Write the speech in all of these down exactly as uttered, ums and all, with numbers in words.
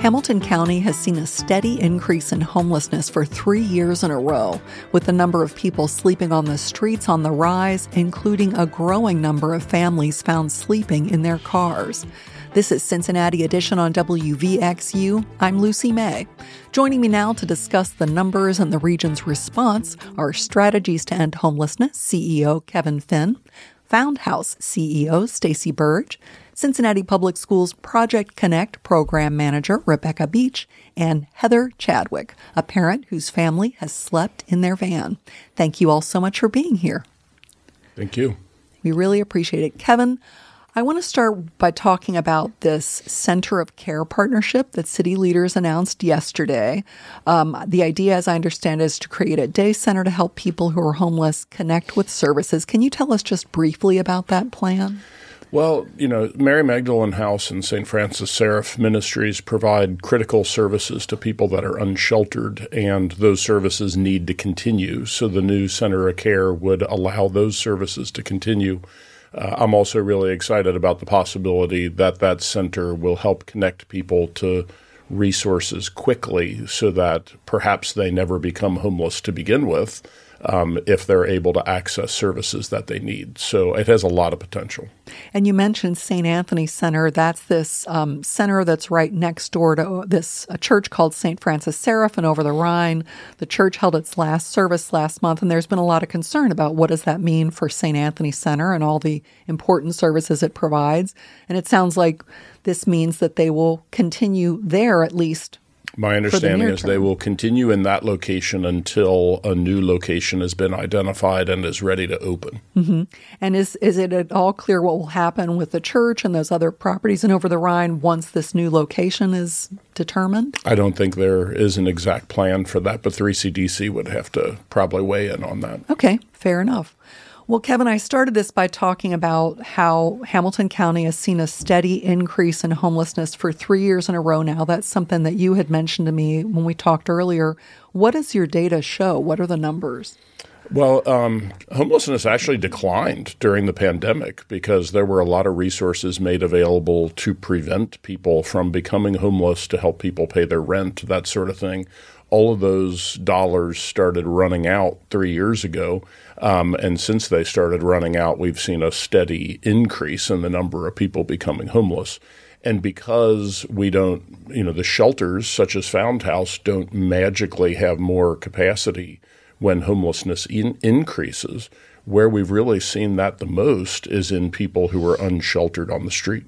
Hamilton County has seen a steady increase in homelessness for three years in a row, with the number of people sleeping on the streets on the rise, including a growing number of families found sleeping in their cars. This is Cincinnati Edition on W V X U. I'm Lucy May. Joining me now to discuss the numbers and the region's response are Strategies to End Homelessness C E O Kevin Finn, Found House C E O Stacy Burge, Cincinnati Public Schools Project Connect Program Manager Rebecca Beach, and Heather Chadwick, a parent whose family has slept in their van. Thank you all so much for being here. Thank you. We really appreciate it. Kevin, I want to start by talking about this Center of Care partnership that city leaders announced yesterday. Um, the idea, as I understand, is to create a day center to help people who are homeless connect with services. Can you tell us just briefly about that plan? Well, you know, Mary Magdalene House and Saint Francis Seraph Ministries provide critical services to people that are unsheltered, and those services need to continue. So the new Center of Care would allow those services to continue. Uh, I'm also really excited about the possibility that that center will help connect people to resources quickly so that perhaps they never become homeless to begin with, um, if they're able to access services that they need. So it has a lot of potential. And you mentioned Saint Anthony Center. That's this um, center that's right next door to this a church called Saint Francis Seraph and over the Rhine. The church held its last service last month, and there's been a lot of concern about what does that mean for Saint Anthony Center and all the important services it provides. And it sounds like this means that they will continue there at least. My understanding is they will continue in that location until a new location has been identified and is ready to open. Mm-hmm. And is is it at all clear what will happen with the church and those other properties and over the Rhine once this new location is determined? I don't think there is an exact plan for that, but three C D C would have to probably weigh in on that. Okay, fair enough. Well, Kevin, I started this by talking about how Hamilton County has seen a steady increase in homelessness for three years in a row now. That's something that you had mentioned to me when we talked earlier. What does your data show? What are the numbers? Well, um, homelessness actually declined during the pandemic because there were a lot of resources made available to prevent people from becoming homeless, to help people pay their rent, that sort of thing. All of those dollars started running out three years ago. Um, and since they started running out, we've seen a steady increase in the number of people becoming homeless. And because we don't, you know, the shelters such as Found House don't magically have more capacity when homelessness in- increases, where we've really seen that the most is in people who are unsheltered on the street.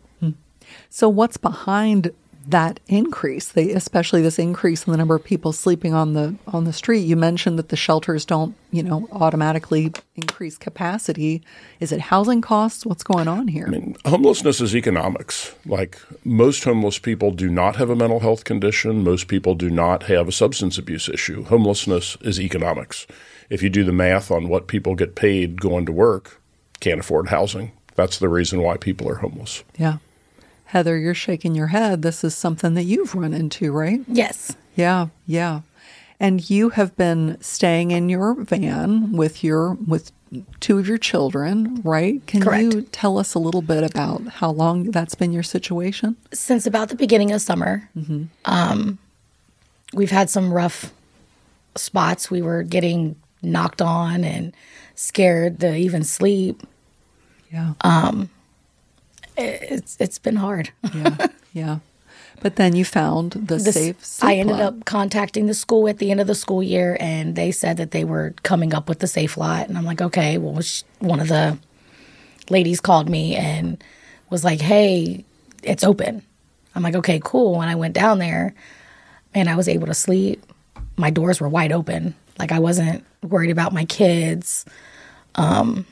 So what's behind that increase, they, especially this increase in the number of people sleeping on the on the street? You mentioned that the shelters don't, you know, automatically increase capacity. Is it housing costs? What's going on here? I mean, homelessness is economics. Like, most homeless people do not have a mental health condition. Most people do not have a substance abuse issue. Homelessness is economics. If you do the math on what people get paid going to work, can't afford housing. That's the reason why people are homeless. Yeah. Heather, you're shaking your head. This is something that you've run into, right? Yes. Yeah, yeah. And you have been staying in your van with your with two of your children, right? Can Correct. you tell us a little bit about how long that's been your situation? Since about the beginning of summer. Mm-hmm. Um, we've had some rough spots. We were getting knocked on and scared to even sleep. Yeah. Um, It's it's been hard. yeah, yeah. But then you found the This, safe sleep I ended lot. up contacting the school at the end of the school year, and they said that they were coming up with the safe lot. And I'm like, okay. Well, sh- one of the ladies called me and was like, hey, it's open. I'm like, okay, cool. And I went down there, and I was able to sleep. My doors were wide open. Like, I wasn't worried about my kids. Um,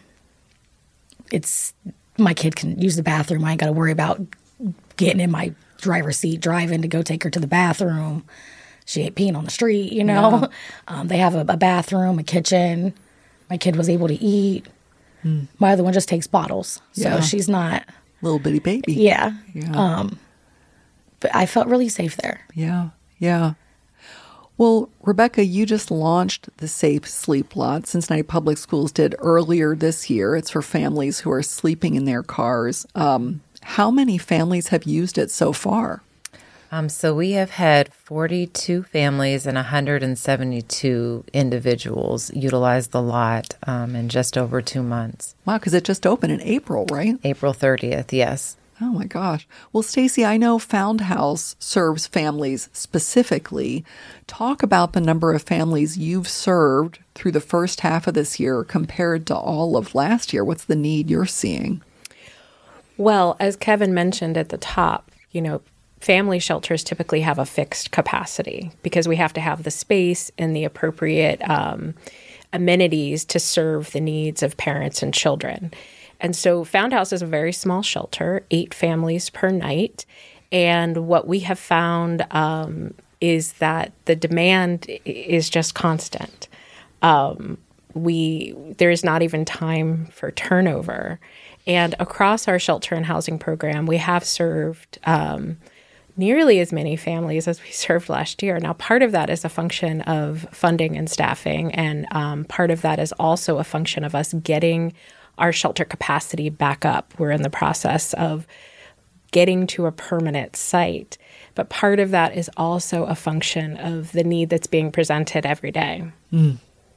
it's... My kid can use the bathroom. I ain't got to worry about getting in my driver's seat, driving to go take her to the bathroom. She ain't peeing on the street, you know. Yeah. Um, they have a, a bathroom, a kitchen. My kid was able to eat. Mm. My other one just takes bottles. So yeah. She's not. Little bitty baby. Yeah. yeah. Um, but I felt really safe there. Yeah, yeah. Well, Rebecca, you just launched the Safe Sleep Lot. Cincinnati Public Schools did earlier this year. It's for families who are sleeping in their cars. Um, how many families have used it so far? Um, so we have had forty-two families and one hundred seventy-two individuals utilize the lot um, in just over two months. Wow, because it just opened in April, right? April thirtieth, yes. Oh my gosh. Well, Stacy, I know Found House serves families specifically. Talk about the number of families you've served through the first half of this year compared to all of last year. What's the need you're seeing? Well, as Kevin mentioned at the top, you know, family shelters typically have a fixed capacity because we have to have the space and the appropriate um, amenities to serve the needs of parents and children. And so Found House is a very small shelter, eight families per night. And what we have found um, is that the demand is just constant. Um, we there is not even time for turnover. And across our shelter and housing program, we have served um, nearly as many families as we served last year. Now, part of that is a function of funding and staffing, and um, part of that is also a function of us getting our shelter capacity back up. We're in the process of getting to a permanent site. But part of that is also a function of the need that's being presented every day. Mm.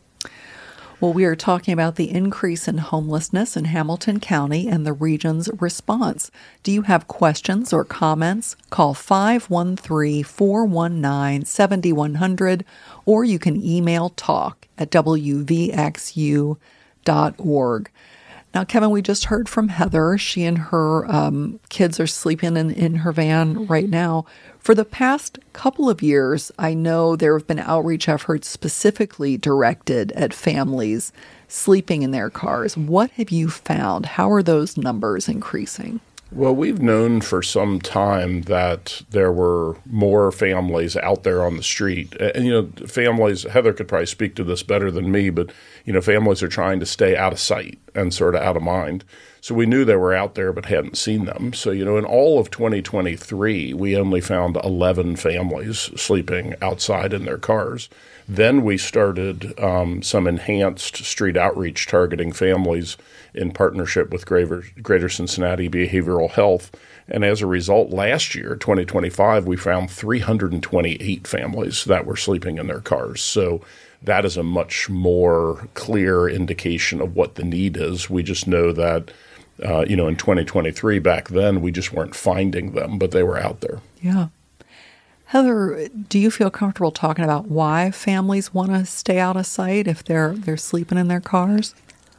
Well, we are talking about the increase in homelessness in Hamilton County and the region's response. Do you have questions or comments? Call five one three, four one nine, seven one zero zero or you can email talk at w v x u dot org. Now, Kevin, we just heard from Heather. She and her um, kids are sleeping in, in her van right now. For the past couple of years, I know there have been outreach efforts specifically directed at families sleeping in their cars. What have you found? How are those numbers increasing? Well, we've known for some time that there were more families out there on the street. And, you know, families, Heather could probably speak to this better than me, but, you know, families are trying to stay out of sight and sort of out of mind. So we knew they were out there but hadn't seen them. So, you know, in all of twenty twenty-three, we only found eleven families sleeping outside in their cars. Then we started um, some enhanced street outreach targeting families in partnership with Greater, Greater Cincinnati Behavioral Health. And as a result, last year, twenty twenty-five, we found three hundred twenty-eight families that were sleeping in their cars. So that is a much more clear indication of what the need is. We just know that, uh, you know, in twenty twenty-three, back then, we just weren't finding them, but they were out there. Yeah. Heather, do you feel comfortable talking about why families want to stay out of sight if they're they're sleeping in their cars?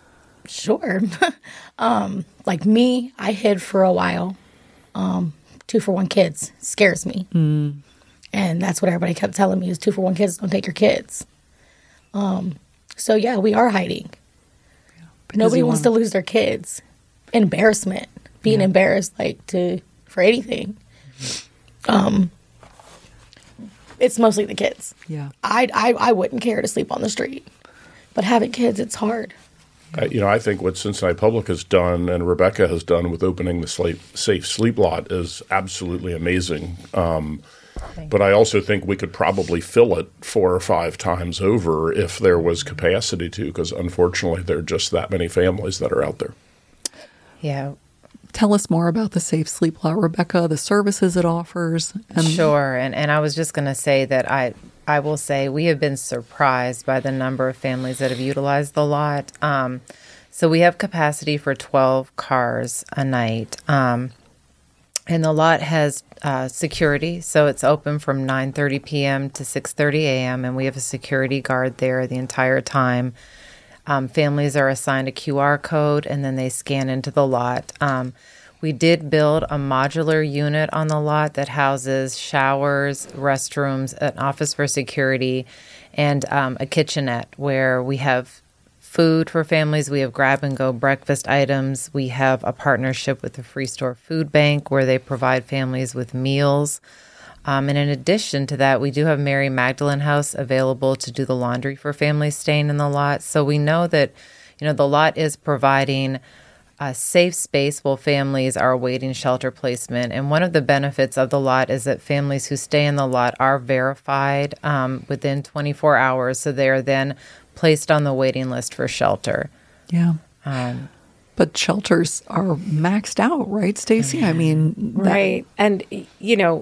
Sure. um, like me, I hid for a while. Um, two for one kids scares me. Mm. And that's what everybody kept telling me is two for one kids, don't take your kids. Um, so yeah, we are hiding. Yeah, Nobody wants wanna... to lose their kids. Embarrassment. Being yeah. embarrassed like to for anything. Um It's mostly the kids. Yeah, I, I I wouldn't care to sleep on the street, but having kids, it's hard. Uh, you know, I think what Cincinnati Public has done and Rebecca has done with opening the sleep, Safe Sleep Lot is absolutely amazing. Um, but I also think we could probably fill it four or five times over if there was capacity to, because unfortunately there are just that many families that are out there. Yeah. Tell us more about the Safe Sleep Lot, Rebecca, the services it offers. And sure. And and I was just going to say that I I will say we have been surprised by the number of families that have utilized the lot. Um, so we have capacity for twelve cars a night. Um, and the lot has uh, security. So it's open from nine thirty p.m. to six thirty a.m. And we have a security guard there the entire time. Um, families are assigned a Q R code, and then they scan into the lot. Um, we did build a modular unit on the lot that houses showers, restrooms, an office for security, and um, a kitchenette where we have food for families. We have grab-and-go breakfast items. We have a partnership with the Free Store Food Bank where they provide families with meals. Um, and in addition to that, we do have Mary Magdalene House available to do the laundry for families staying in the lot. So we know that, you know, the lot is providing a safe space while families are awaiting shelter placement. And one of the benefits of the lot is that families who stay in the lot are verified um, within twenty-four hours. So they are then placed on the waiting list for shelter. Yeah. Um, but shelters are maxed out, right, Stacey? I mean, that- right. And, you know,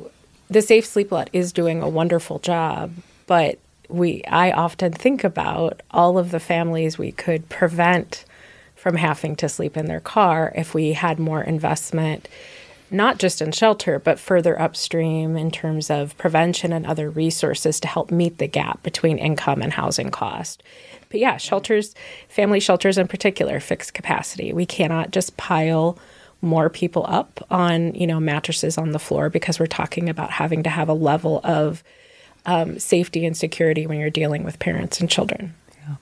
the Safe Sleep Lot is doing a wonderful job, but we I often think about all of the families we could prevent from having to sleep in their car if we had more investment, not just in shelter, but further upstream in terms of prevention and other resources to help meet the gap between income and housing cost. But yeah, shelters, family shelters in particular, fixed capacity. We cannot just pile more people up on, you know, mattresses on the floor, because we're talking about having to have a level of um, safety and security when you're dealing with parents and children.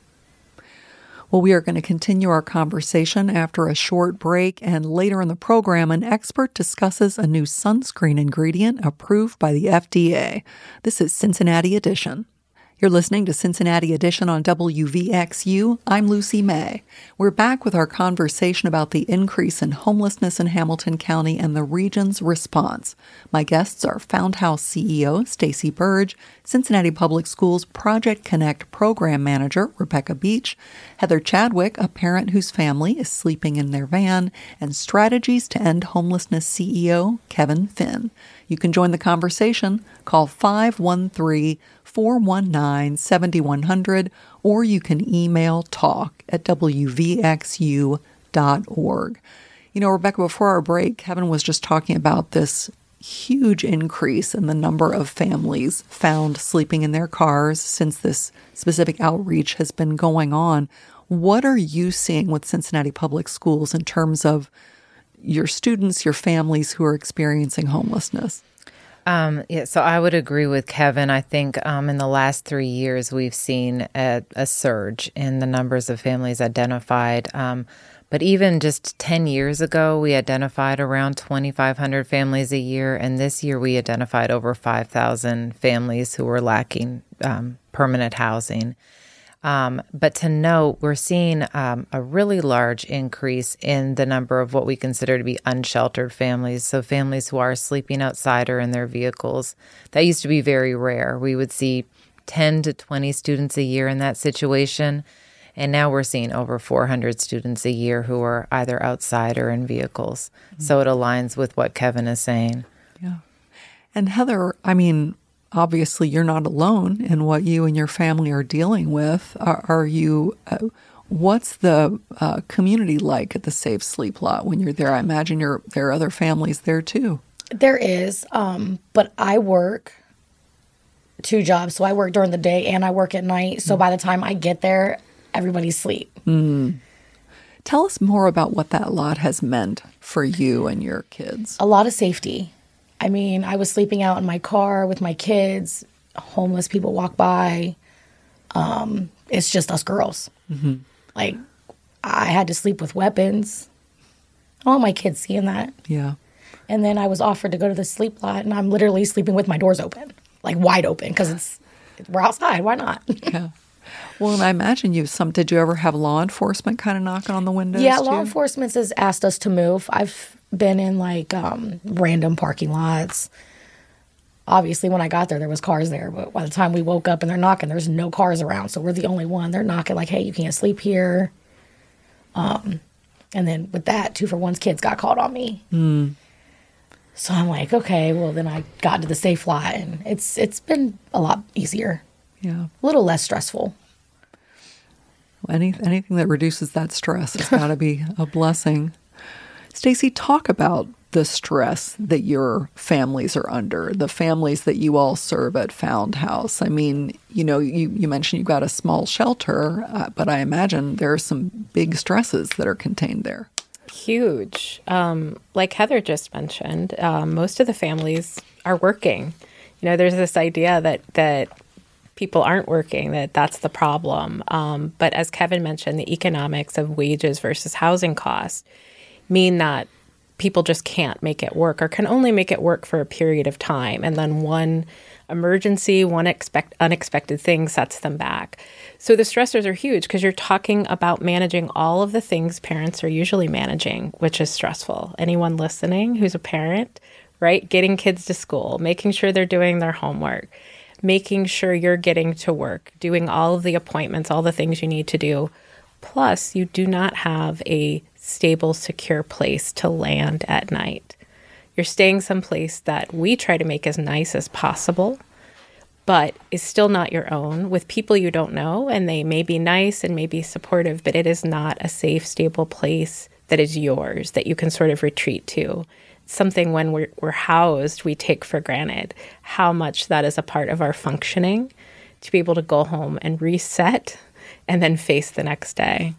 Well, we are going to continue our conversation after a short break, and later in the program, an expert discusses a new sunscreen ingredient approved by the F D A. This is Cincinnati Edition. You're listening to Cincinnati Edition on W V X U. I'm Lucy May. We're back with our conversation about the increase in homelessness in Hamilton County and the region's response. My guests are Found House C E O Stacy Burge, Cincinnati Public Schools Project Connect Program Manager Rebecca Beach, Heather Chadwick, a parent whose family is sleeping in their van, and Strategies to End Homelessness C E O Kevin Finn. You can join the conversation. Call five one three, four one nine, seven one zero zero, or you can email talk at w v x u dot org. You know, Rebecca, before our break, Kevin was just talking about this huge increase in the number of families found sleeping in their cars since this specific outreach has been going on. What are you seeing with Cincinnati Public Schools in terms of your students, your families who are experiencing homelessness? Um, yeah, so I would agree with Kevin. I think um, in the last three years, we've seen a, a surge in the numbers of families identified. Um, but even just ten years ago, we identified around twenty-five hundred families a year. And this year, we identified over five thousand families who were lacking um, permanent housing. Um, but to note, we're seeing um, a really large increase in the number of what we consider to be unsheltered families. So families who are sleeping outside or in their vehicles. That used to be very rare. We would see ten to twenty students a year in that situation. And now we're seeing over four hundred students a year who are either outside or in vehicles. Mm-hmm. So it aligns with what Kevin is saying. Yeah. And Heather, I mean, obviously, you're not alone in what you and your family are dealing with. Are, are you? Uh, what's the uh, community like at the Safe Sleep Lot when you're there? I imagine you're, there are other families there too. There is, um, but I work two jobs. So I work during the day and I work at night. So mm. by the time I get there, everybody's asleep. Mm. Tell us more about what that lot has meant for you and your kids. A lot of safety. I mean, I was sleeping out in my car with my kids. Homeless people walk by. Um, it's just us girls. Mm-hmm. Like, I had to sleep with weapons. I don't want my kids seeing that. Yeah. And then I was offered to go to the sleep lot, and I'm literally sleeping with my doors open, like wide open, because it's we're outside. Why not? Yeah. Well, and I imagine you some. Did you ever have law enforcement kind of knocking on the windows? Yeah, too? Law enforcement has asked us to move. I've been in like um, random parking lots. Obviously, when I got there, there was cars there. But by the time we woke up and they're knocking, there's no cars around. So we're the only one. They're knocking like, hey, you can't sleep here. Um, and then with that, Two for One's kids got called on me. Mm. So I'm like, okay, well, then I got to the Safe Lot. And it's it's been a lot easier. Yeah. A little less stressful. Any, anything that reduces that stress has got to be a blessing. Stacy, talk about the stress that your families are under, the families that you all serve at Found House. I mean, you know, you, you mentioned you've got a small shelter, uh, but I imagine there are some big stresses that are contained there. Huge. Um, like Heather just mentioned, um, most of the families are working. You know, there's this idea that that people aren't working, that that's the problem. Um, but as Kevin mentioned, the economics of wages versus housing costs mean that people just can't make it work, or can only make it work for a period of time. And then one emergency, one expect, unexpected thing sets them back. So the stressors are huge because you're talking about managing all of the things parents are usually managing, which is stressful. Anyone listening who's a parent, right? Getting kids to school, making sure they're doing their homework, making sure you're getting to work, doing all of the appointments, all the things you need to do. Plus, you do not have a stable, secure place to land at night. You're staying someplace that we try to make as nice as possible, but is still not your own, with people you don't know, and they may be nice and may be supportive, but it is not a safe, stable place that is yours, that you can sort of retreat to. Something when we're, we're housed, we take for granted how much that is a part of our functioning, to be able to go home and reset and then face the next day.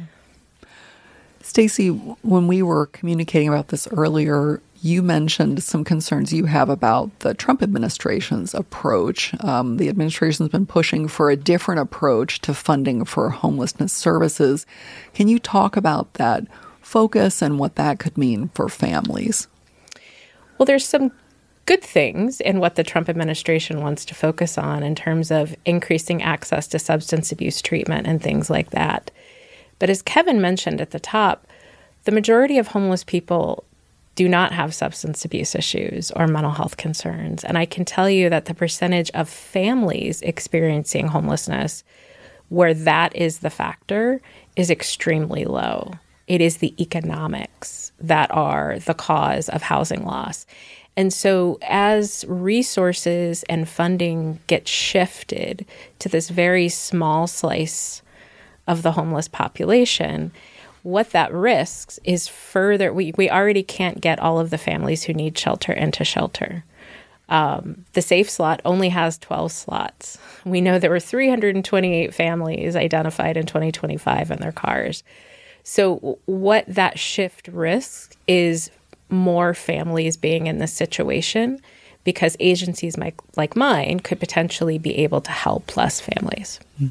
Stacy, when we were communicating about this earlier, you mentioned some concerns you have about the Trump administration's approach. Um, the administration's been pushing for a different approach to funding for homelessness services. Can you talk about that focus and what that could mean for families? Well, there's some good things in what the Trump administration wants to focus on in terms of increasing access to substance abuse treatment and things like that. But as Kevin mentioned at the top, the majority of homeless people do not have substance abuse issues or mental health concerns. And I can tell you that the percentage of families experiencing homelessness where that is the factor is extremely low. It is the economics that are the cause of housing loss. And so as resources and funding get shifted to this very small slice of the homeless population, what that risks is further, we, we already can't get all of the families who need shelter into shelter. Um, the SAFE slot only has twelve slots. We know there were three hundred twenty-eight families identified in twenty twenty-five in their cars. So what that shift risks is more families being in this situation, because agencies like, like mine could potentially be able to help less families. Mm-hmm.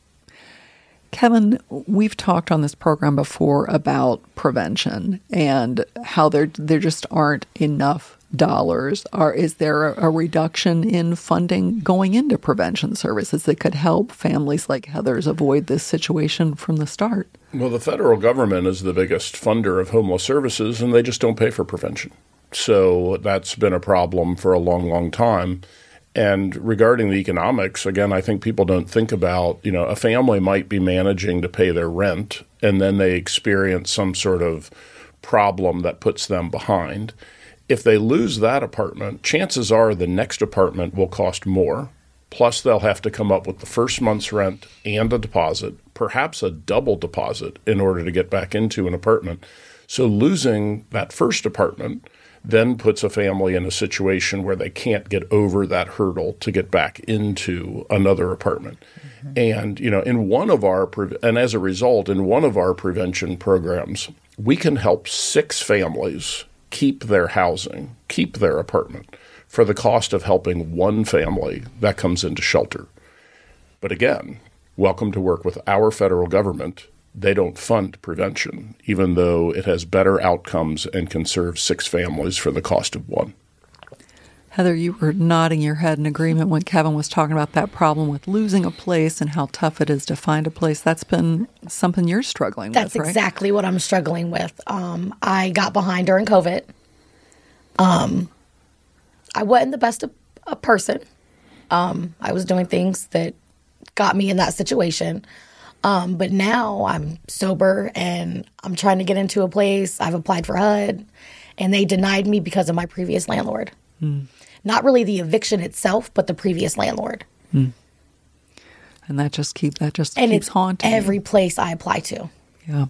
Kevin, we've talked on this program before about prevention and how there there just aren't enough dollars. Are, is there a, a reduction in funding going into prevention services that could help families like Heather's avoid this situation from the start? Well, the federal government is the biggest funder of homeless services, and they just don't pay for prevention. So that's been a problem for a long, long time. And regarding the economics, again, I think people don't think about, you know, a family might be managing to pay their rent, and then they experience some sort of problem that puts them behind. If they lose that apartment, chances are the next apartment will cost more. Plus, they'll have to come up with the first month's rent and a deposit, perhaps a double deposit, in order to get back into an apartment. So losing that first apartment then puts a family in a situation where they can't get over that hurdle to get back into another apartment. Mm-hmm. And, you know, in one of our, pre- and as a result, in one of our prevention programs, we can help six families keep their housing, keep their apartment, for the cost of helping one family that comes into shelter. But again, welcome to work with our federal government. They don't fund prevention, even though it has better outcomes and can serve six families for the cost of one. Heather, you were nodding your head in agreement when Kevin was talking about that problem with losing a place and how tough it is to find a place. That's been something you're struggling That's with, right? That's exactly what I'm struggling with. Um, I got behind during COVID. Um, I wasn't the best of a person. Um, I was doing things that got me in that situation. Um, but now I'm sober and I'm trying to get into a place. I've applied for H U D and they denied me because of my previous landlord. Mm. Not really the eviction itself, but the previous landlord. Mm. And that just keep that just and keeps it's haunting every you. place I apply to. Yeah.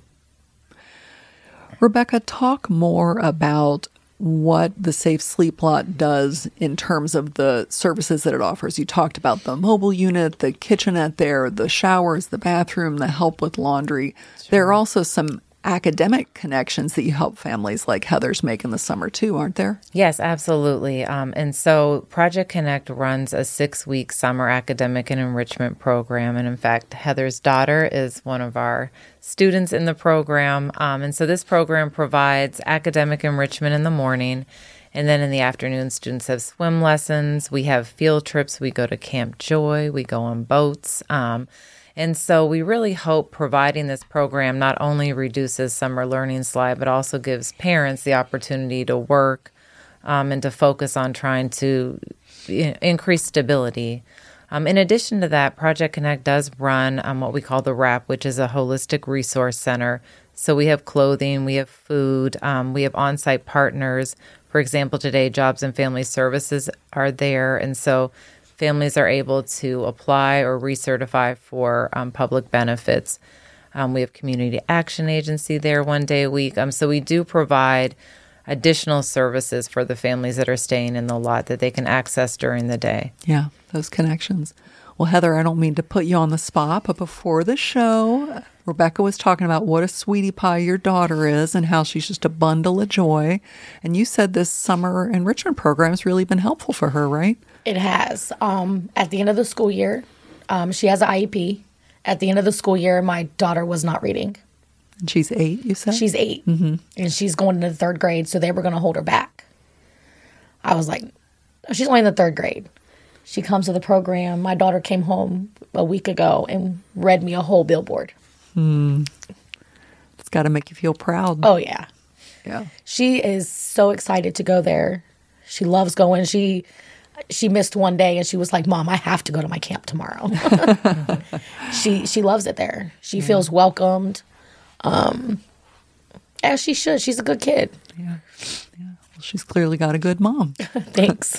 Rebecca, talk more about what the Safe Sleep Lot does in terms of the services that it offers. You talked about the mobile unit, the kitchenette there, the showers, the bathroom, the help with laundry. Sure. There are also some academic connections that you help families like Heather's make in the summer too, aren't there? Yes, absolutely. Um, and so Project Connect runs a six-week summer academic and enrichment program. And in fact, Heather's daughter is one of our students in the program. Um, and so this program provides academic enrichment in the morning. And then in the afternoon, students have swim lessons. We have field trips. We go to Camp Joy. We go on boats. Um, And so we really hope providing this program not only reduces summer learning slide, but also gives parents the opportunity to work um, and to focus on trying to you know, increase stability. Um, in addition to that, Project Connect does run um, what we call the WRAP, which is a holistic resource center. So we have clothing, we have food, um, we have on-site partners for For example, today, Jobs and Family Services are there, and so families are able to apply or recertify for um, public benefits. Um, we have Community Action Agency there one day a week. Um, so we do provide additional services for the families that are staying in the lot that they can access during the day. Yeah, those connections. Well, Heather, I don't mean to put you on the spot, but before the show, Rebecca was talking about what a sweetie pie your daughter is and how she's just a bundle of joy. And you said this summer enrichment program has really been helpful for her, right? It has. Um, at the end of the school year, um, she has an I E P. At the end of the school year, my daughter was not reading. And she's eight, you said? She's eight. Mm-hmm. And she's going into the third grade, so they were going to hold her back. I was like, she's only in the third grade. She comes to the program. My daughter came home a week ago and read me a whole billboard. Hmm. It's got to make you feel proud. Oh, yeah. Yeah. She is so excited to go there. She loves going. She she missed one day and she was like, Mom, I have to go to my camp tomorrow. she she loves it there. She yeah. feels welcomed. Um, as she should. She's a good kid. Yeah. Yeah. Well, she's clearly got a good mom. Thanks.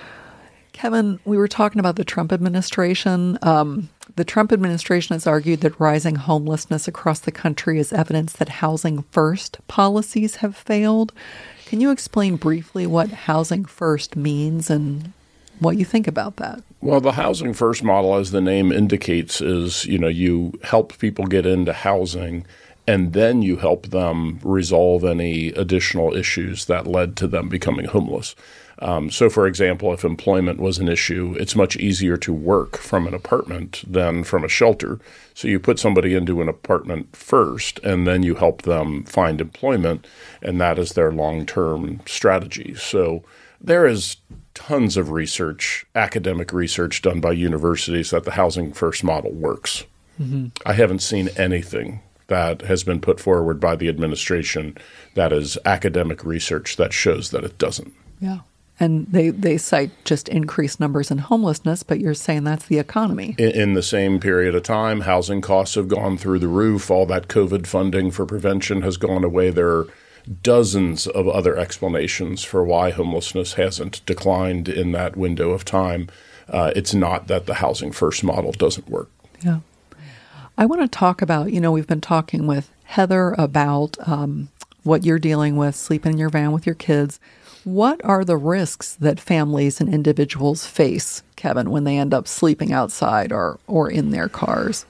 Kevin, we were talking about the Trump administration. Um, the Trump administration has argued that rising homelessness across the country is evidence that housing first policies have failed. Can you explain briefly what housing first means and what you think about that? Well, the housing first model, as the name indicates, is, you know, you help people get into housing and then you help them resolve any additional issues that led to them becoming homeless. Um, so, for example, if employment was an issue, it's much easier to work from an apartment than from a shelter. So you put somebody into an apartment first, and then you help them find employment, and that is their long-term strategy. So there is tons of research, academic research done by universities that the housing first model works. Mm-hmm. I haven't seen anything that has been put forward by the administration that is academic research that shows that it doesn't. Yeah. And they, they cite just increased numbers in homelessness, but you're saying that's the economy. In, in the same period of time, housing costs have gone through the roof. All that COVID funding for prevention has gone away. There are dozens of other explanations for why homelessness hasn't declined in that window of time. Uh, it's not that the housing first model doesn't work. Yeah. I want to talk about, you know, we've been talking with Heather about um, what you're dealing with, sleeping in your van with your kids. What are the risks that families and individuals face, Kevin, when they end up sleeping outside or, or in their cars?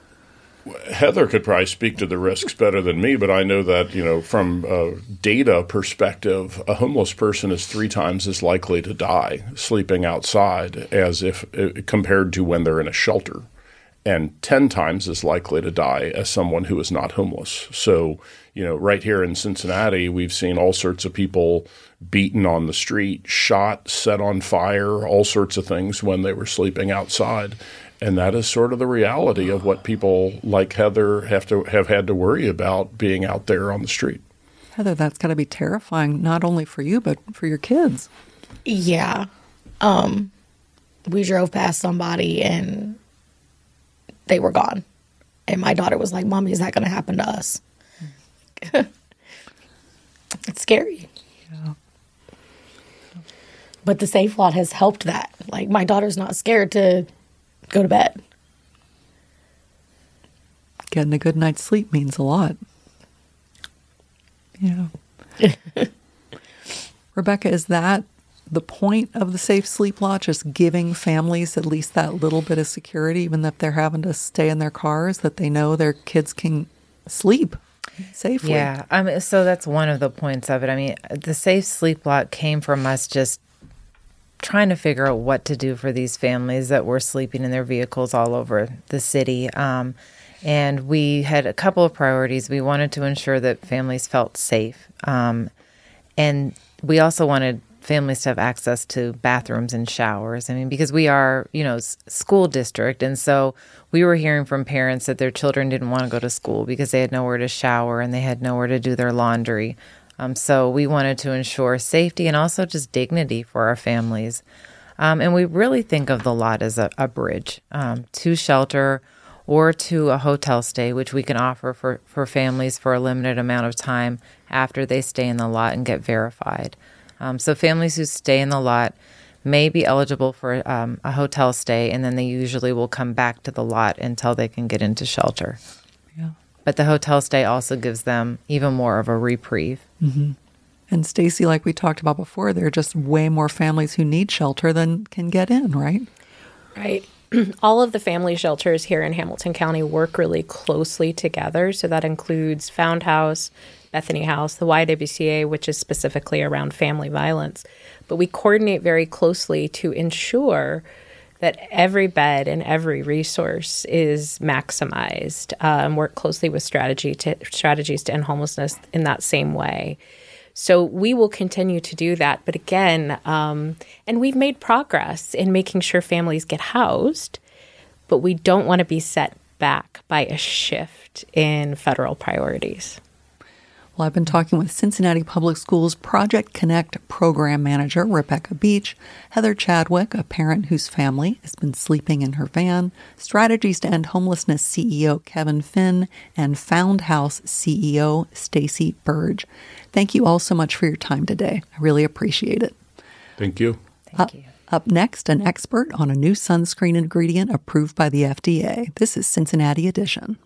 Heather could probably speak to the risks better than me, but I know that, you know, from a data perspective, a homeless person is three times as likely to die sleeping outside as if compared to when they're in a shelter, and ten times as likely to die as someone who is not homeless. So, you know, right here in Cincinnati, we've seen all sorts of people beaten on the street, shot, set on fire, all sorts of things when they were sleeping outside. And that is sort of the reality of what people like Heather have to have had to worry about being out there on the street. Heather, that's got to be terrifying, not only for you, but for your kids. Yeah. Um, we drove past somebody and they were gone. And my daughter was like, Mommy, is that going to happen to us? It's scary. Yeah. But the Safe Lot has helped that. Like, my daughter's not scared to go to bed. Getting a good night's sleep means a lot. Yeah. Rebecca, is that the point of the Safe Sleep Lot, just giving families at least that little bit of security, even if they're having to stay in their cars, that they know their kids can sleep safely? Yeah. I mean, so that's one of the points of it. I mean, the Safe Sleep Lot came from us just trying to figure out what to do for these families that were sleeping in their vehicles all over the city. Um, and we had a couple of priorities. We wanted to ensure that families felt safe. Um, and we also wanted families to have access to bathrooms and showers. I mean, because we are, you know, s- school district. And so we were hearing from parents that their children didn't want to go to school because they had nowhere to shower and they had nowhere to do their laundry. Um, so we wanted to ensure safety and also just dignity for our families. Um, and we really think of the lot as a, a bridge um, to shelter or to a hotel stay, which we can offer for, for families for a limited amount of time after they stay in the lot and get verified. Um, so families who stay in the lot may be eligible for um, a hotel stay, and then they usually will come back to the lot until they can get into shelter. Yeah. But the hotel stay also gives them even more of a reprieve. Mm-hmm. And Stacy, like we talked about before, there are just way more families who need shelter than can get in, right? Right. All of the family shelters here in Hamilton County work really closely together. So that includes Found House, Bethany House, the Y W C A, which is specifically around family violence. But we coordinate very closely to ensure that every bed and every resource is maximized, uh, and work closely with strategy to, strategies to end homelessness in that same way. So we will continue to do that. But again, um, and we've made progress in making sure families get housed, but we don't want to be set back by a shift in federal priorities. Well, I've been talking with Cincinnati Public Schools Project Connect Program Manager Rebecca Beach, Heather Chadwick, a parent whose family has been sleeping in her van, Strategies to End Homelessness C E O Kevin Finn, and Found House C E O Stacy Burge. Thank you all so much for your time today. I really appreciate it. Thank you. Thank up, you. Up next, an expert on a new sunscreen ingredient approved by the F D A. This is Cincinnati Edition.